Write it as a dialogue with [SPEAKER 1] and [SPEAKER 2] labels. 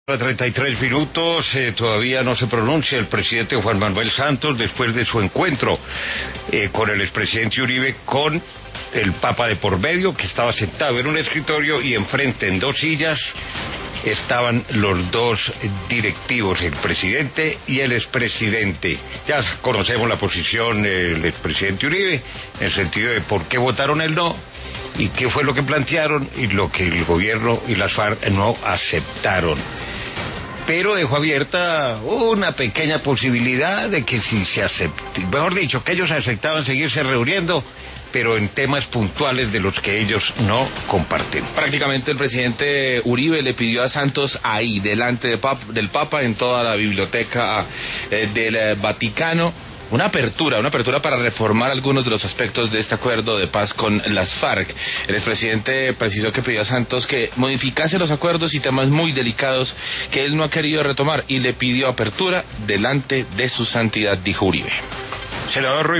[SPEAKER 1] A 33 minutos, todavía no se pronuncia el presidente Juan Manuel Santos después de su encuentro con el expresidente Uribe, con el Papa de por medio, que estaba sentado en un escritorio y enfrente en dos sillas estaban los dos directivos, el presidente y el expresidente. Ya conocemos la posición del expresidente Uribe, en el sentido de por qué votaron el no y qué fue lo que plantearon y lo que el gobierno y las FARC no aceptaron. Pero dejó abierta una pequeña posibilidad de que si se acepte, mejor dicho, que ellos aceptaban seguirse reuniendo, pero en temas puntuales de los que ellos no comparten.
[SPEAKER 2] Prácticamente el presidente Uribe le pidió a Santos ahí, delante del Papa, en toda la biblioteca del Vaticano, una apertura para reformar algunos de los aspectos de este acuerdo de paz con las FARC. El expresidente precisó que pidió a Santos que modificase los acuerdos y temas muy delicados que él no ha querido retomar, y le pidió apertura delante de su santidad, dijo Uribe.
[SPEAKER 1] Senador Ruiz